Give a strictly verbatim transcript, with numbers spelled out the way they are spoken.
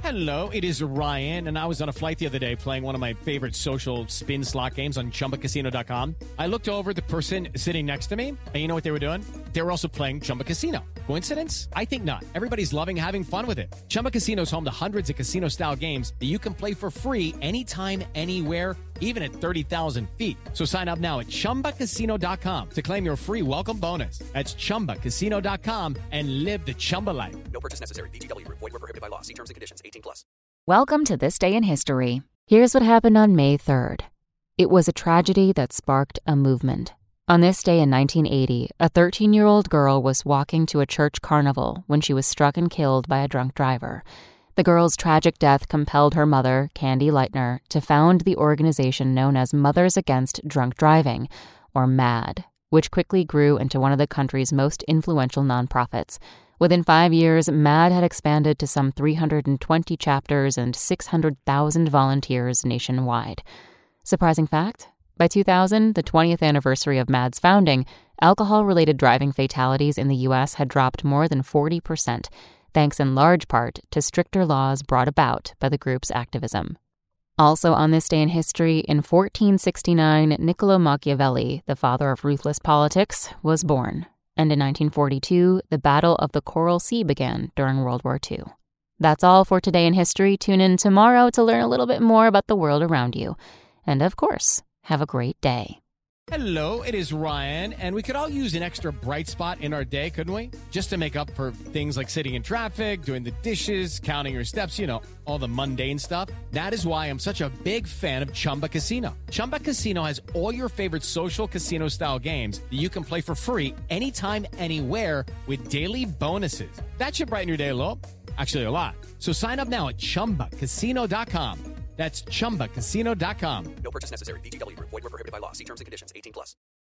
Hello, it is Ryan, and I was on a flight the other day playing one of my favorite social spin slot games on Chumba Casino dot com. I looked over at the person sitting next to me, and you know what they were doing? They were also playing Chumba Casino. Coincidence? I think not. Everybody's loving having fun with it. Chumba Casino is home to hundreds of casino-style games that you can play for free anytime, anywhere, even at thirty thousand feet. So sign up now at Chumba Casino dot com to claim your free welcome bonus. That's Chumba Casino dot com and live the Chumba life. No purchase necessary. V G W. Void where prohibited by law. See terms and conditions. eighteen plus. Welcome to This Day in History. Here's what happened on May third. It was a tragedy that sparked a movement. On this day in nineteen eighty, a thirteen-year-old girl was walking to a church carnival when she was struck and killed by a drunk driver. The girl's tragic death compelled her mother, Candy Lightner, to found the organization known as Mothers Against Drunk Driving, or MADD, which quickly grew into one of the country's most influential nonprofits. Within five years, MADD had expanded to some three hundred twenty chapters and six hundred thousand volunteers nationwide. Surprising fact? By two thousand, the twentieth anniversary of MADD's founding, alcohol-related driving fatalities in the U S had dropped more than forty percent, thanks in large part to stricter laws brought about by the group's activism. Also on this day in history, in fourteen sixty-nine, Niccolo Machiavelli, the father of ruthless politics, was born. And in nineteen forty-two, the Battle of the Coral Sea began during World War Two. That's all for today in history. Tune in tomorrow to learn a little bit more about the world around you. And of course, have a great day. Hello, it is Ryan, and we could all use an extra bright spot in our day, couldn't we? Just to make up for things like sitting in traffic, doing the dishes, counting your steps, you know, all the mundane stuff. That is why I'm such a big fan of Chumba Casino. Chumba Casino has all your favorite social casino-style games that you can play for free anytime, anywhere with daily bonuses. That should brighten your day a little. Actually, a lot. So sign up now at Chumba Casino dot com. That's Chumba Casino dot com. No purchase necessary. V G W. Void where prohibited by law. See terms and conditions. eighteen plus.